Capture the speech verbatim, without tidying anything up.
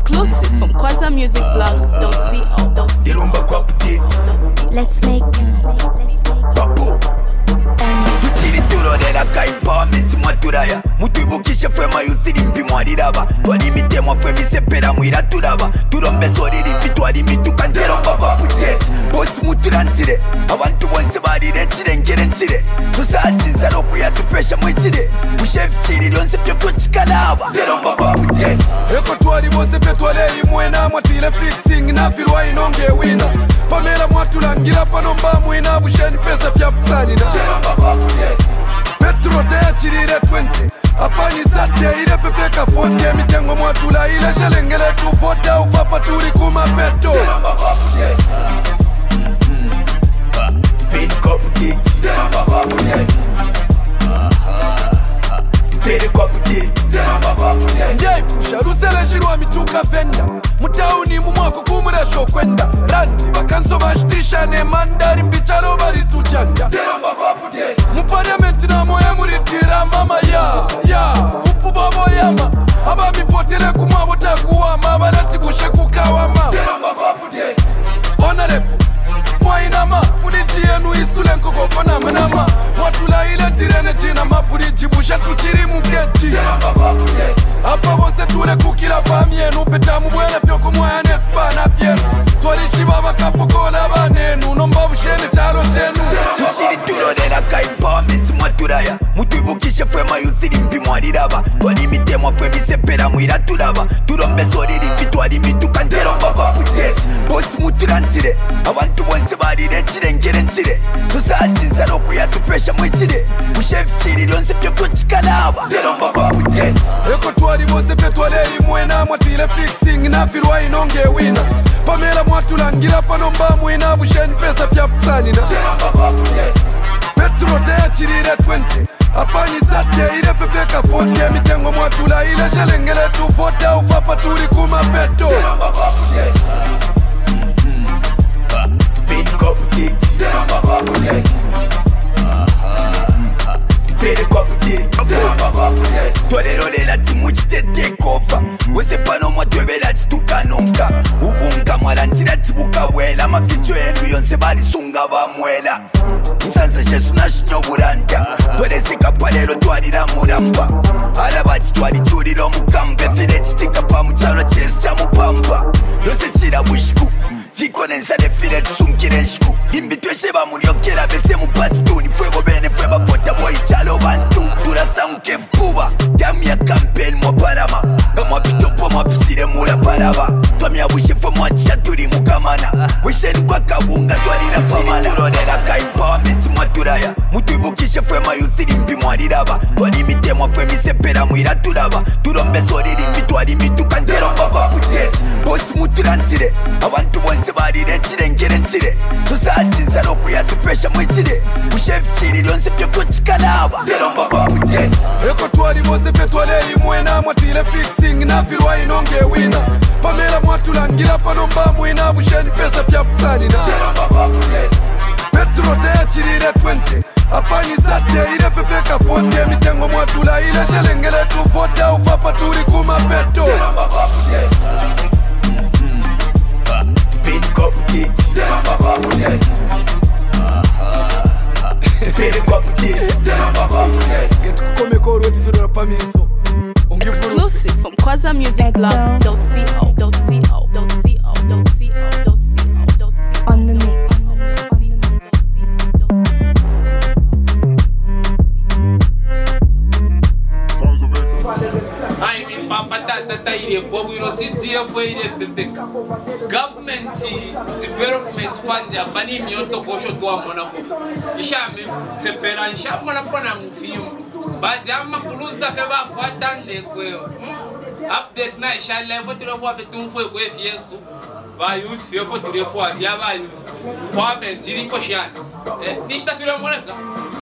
Exclusive from Kwaza Music Blog. Don't see, oh, don't see. Let's make Babu. Tusiri turo de la kai empowerment mwaturaya. Mutubukisha frema yusiri mpi mwadiraba. Twali mitemwa fremi sepera mwira turaba. Turombe soriri mpi twali mitukantero baba putet. Boss muturantire. Abantu bonse barire chirengere ntire. Society nzalo kuya tupesha mwechire. Mushef chiri lyonse fyefo chikalaba. Tero baba putet. Eko twali bonse fye twale imwena. Mwatile fixing na firwa inonge wina. Pamela mwatulangira panomba mwina. Busheni pesa fya pusanina. Petro te achirire twenty. Apani sate ile pepeka forty. Mitengo mwatula ile shalengele tu vote. Ufapa turi kuma peto. Pay the couple gigs. Pay the couple gigs. Njei pusha rusele shirwa mituka venda. Mutauni mumwako kumuresho kwenda. Randi bakanso bashtisha ne mandari mbichalo bari tujanda. Muparliamenti na moye muritira mama ya ya upu babo yama. Aba mifotele kumwabo takuwama. Balati bushe kukawama. Honorable Mwainama Fuliti yenu isule nkoko kona menama. Watula ile tirene china mapuriji. Busha tuchiri mukechi. Apa bose tule kukila pamienu. Peta mubwele fyoko mwaya nefuba na fienu. Twalishi baba kapokola banenu. Nomba bushene chalo chenu. Tuchiri turo de la kai empowerment mwaturaya. Mutubukisha frema yusiri mpi mwadiraba. Twali mitemwa fremi sepera mwira turaba. Turombe soriri mpi twali mitukantero baba putet. Boss muturantire. Abantu bonse barire chirengere ntire. Society nzalo kuya tupesha mwechire. Mushef chiri lyonse fyefo chikalaba. Tero baba putet. Eko twali bonse fye twale imwena. Mwatile fixing na firwa inonge wina. Pamela mwatulangira panomba mwina. Busheni pesa fya pusanina. Petro te achirire twenty. Apani sate ile pepeka forty. Mitengo mwatula ile shalengele tu vote. Ufapa turi kuma peto. Pay the couple gigs. Pay the couple gigs. Torero de la timu chite take over. Wese pano mwatwebe la chituka nonka. Ubunga mwarantira tibuka wela. Maficho yenu yonse bari sunga ba mwela. Nsanza jesu na shinyo buranda. Twere sika palero twarira muramba. Alabati twari churiro mukambe. File chitika pa muchalo chesi cha mupamba. Yose chira bushku. Fiko nensa de file tusunkire nshku. Imbi tweshe ba muriokera bese mupati tuni. Fuego bene fueba fota boy chalo bantu. Turasa mke mpuba. Dami ya campaign mwa palama. Mwa pitopo mwa pisire mula palaba. Twami ya bushe fo mwa chaturi mukamana. Wisheni kwa kabunga twarira pamala. Turo de la kai empowerment mwaturaya. Mutubukishe frema yusiri mpi mwadiraba. Twali mitemwa fremi sepera mwira turaba. Turombe soriri mpi twali mitukantero baba putet. Boss muturantire. Abantu bonse barire chirengere ntire. Society nzalo kuya tupesha mwechire. Mushef chiri lyonse fyefo chikalaba. Tero baba putet. Eko twali bonse fye twale imwena. Mwatile fixing na firwa inonge wina. Pamela mwatulangira panomba mwina. Busheni pesa fya pusanina. Petro te achirire twenty. Apani sate ile pepeka forty. Mitengo mwatula ile shalengele tu vote. Ufapa turi kuma peto. Pay the couple gigs. Pay the couple gigs. Get kukomeko roti sura pamiso. Exclusive from Kwaza Music Blog. Don't see, oh, don't see, oh, don't see, oh, don't see, oh, don't see, oh, don't see. on the mix. I mean, Papa Tata, ile bobu ino city of way de beka. Government development fund ya bani mioto kosho tuwa mwana mufu. Ishame sepera isha mwana pona mufimu. Badi ama kuluza feba kwa tande kweo. Update na isha level tulefu wa fetumfu kwe fiesu. Ba yufi yofo tulefu wa fia ba yufi. Kwa bentiri koshani. Nishta fila mwana.